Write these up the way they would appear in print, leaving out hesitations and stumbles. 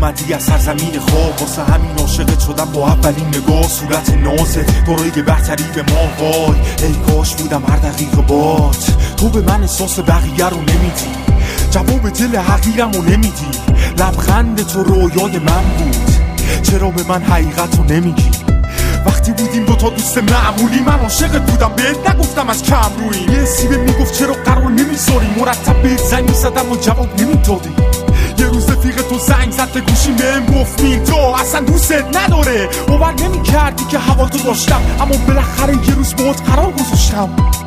اومدی از سرزمین خواب، واسه همین عاشقت شدم با اولین نگاه. صورت نازت دارای بهتری به ما، وای ای کاش بودم هر دقیقه بات. تو به من احساس بقیه رو نمیدی، جواب دل حقیرم رو نمیدی. لبخند تو رویای من بود، چرا به من حقیقت رو نمیگی؟ وقتی بودیم دوتا دوست معمولی، من عاشقت بودم بهت نگفتم از کم روی. یه سیبه میگفت چرا قرار نمیذاری، مرتب بهت زنگ میزدم و جواب نمیدادی. یه روز رفیق تو زنگ زد به گوشیم بهم گفت مین تو اصلا دوستت نداره. باور نمیکردی که هوا تو داشتم، اما بالاخره یه روز باهات قرار گذاشتم.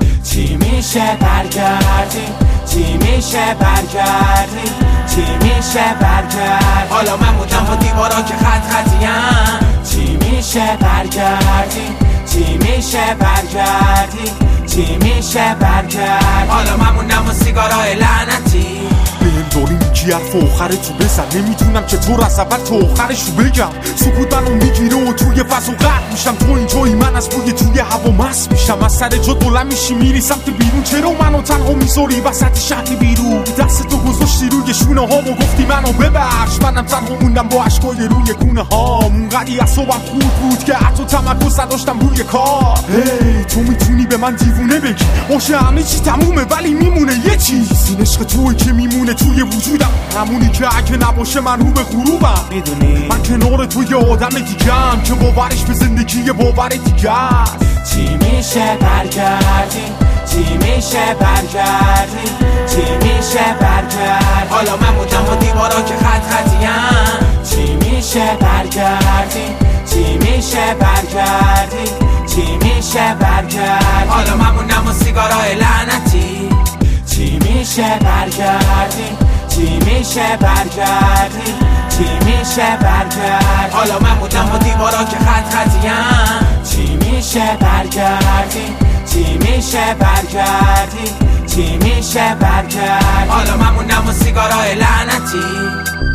چی میشه برگردی، چی میشه برگردی، چی میشه برگردی. حالا من بودم با دیوارا که خط خطیم. چی میشه برگردی، چی میشه برگردی، چی میشه برگردی. حالا من موندم با سیگارای لعنتی. بهم داری میگی حرف آخرتو بزن، نمیدونم چطور از اول تا آخرشو بگم. سکوت منو میگیره و توی فضا غرق میشم. تو اینجایی من از بوی توی هوا مست میشم. از سر جا بلند میشی میری سمت بیرون، چرا منو تنها میذاری وسط شهر بیرون؟ دست تو گذاشتی روی شونه ها و گفتی منو ببخش. منم تنها موندم با اشکای روی گونه ها. اونقدی اعصابم خورد بود که حتی تمرکز نداشتم روی کار. هی تو میتونی به من دیوونه بگی، باشه همه چی تمومه ولی میمونه یه چیز. این عشق توی که میمونه توی وجودم، همونی که اگه نباشه من رو به غروبم. میدونی من کنار تو یه آدم دیگم که باورش به زندگی یه باور دیگه است. چی میشه برگردی، چی میشه برگردی، چی میشه برگردی. حالا من بودم با دیوارا که خط خطیم. چی میشه برگردی، چی میشه برگردی، چی میشه برگردی. حالا من موندم با سیگارای لعنتی. چی میشه برگردی، چی میشه برگردی، چی میشه برگردی. حالا من بودم با دیوارا که خط خطیم. چی میشه برگردی، چی میشه برگردی، چی میشه برگردی. حالا من موندم با سیگارای لعنتی.